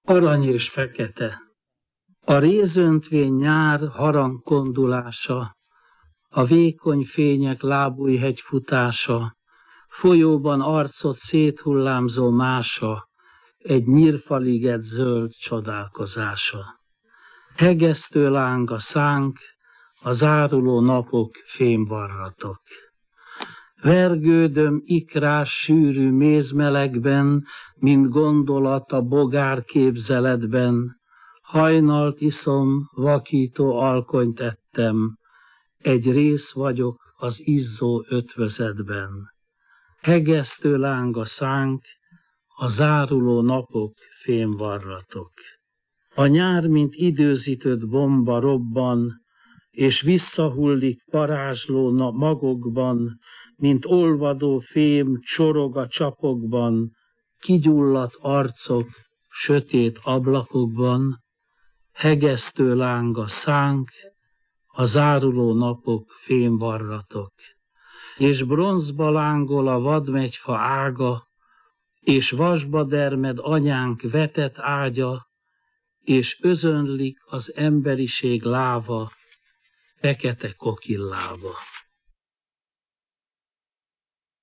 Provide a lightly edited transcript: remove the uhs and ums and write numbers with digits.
Arany és fekete. A rézöntvény nyár harangkondulása, a vékony fények lábújhegy futása, folyóban arcot széthullámzó mása, egy nyírfaliget zöld csodálkozása. Hegesztő láng a szánk, a záruló napok fémvarratok. Vergődöm ikrás, sűrű mézmelegben, mint gondolat a bogár képzeletben. Hajnalt iszom, vakító alkonyt ettem, egy rész vagyok az izzó ötvözetben. Hegesztő láng a szánk, a záruló napok fémvarratok. A nyár, mint időzítött bomba robban, és visszahullik parázsló magokban, mint olvadó fém csorog a csapokban, kigyulladt arcok sötét ablakokban. Hegesztő láng a szánk, a záruló napok fémvarratok. És bronzba lángol a vadmegyfa ága, és vasba dermed anyánk vetett ágya, és özönlik az emberiség láva, fekete kokillába.